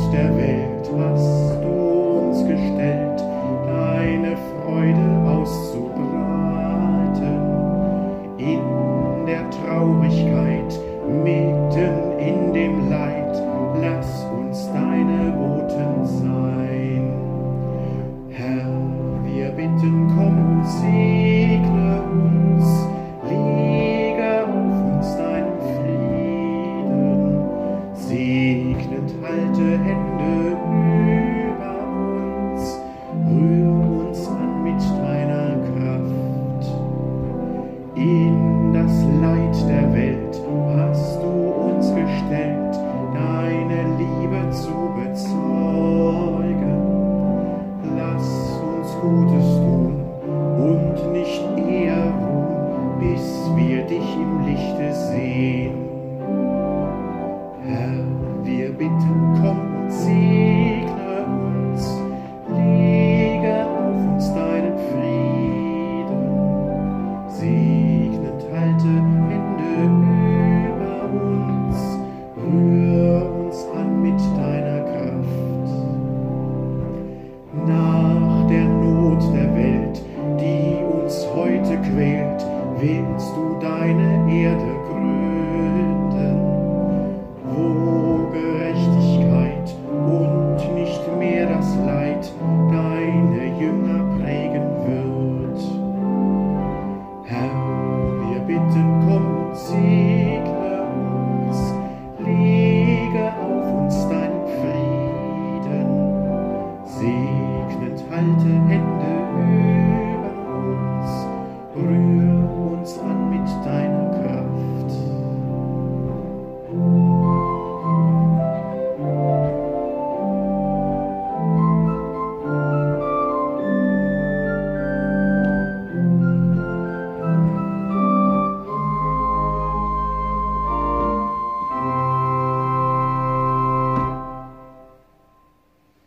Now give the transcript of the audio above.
der Welt hast du uns gestellt, deine Freude auszubreiten. In der Traurigkeit, mitten in dem Leid, lass uns deine Boten sein. Herr, wir bitten, komm und segne uns, lege auf uns deinen Frieden, segnet, halte Hände über uns, rühr uns an mit deiner Kraft. In das Leid der Welt hast du uns gestellt, deine Liebe zu bezeugen. Lass uns Gutes tun und nicht eher ruhen, bis wir dich im Lichte sehen. Herr, wir bitten, komm und segne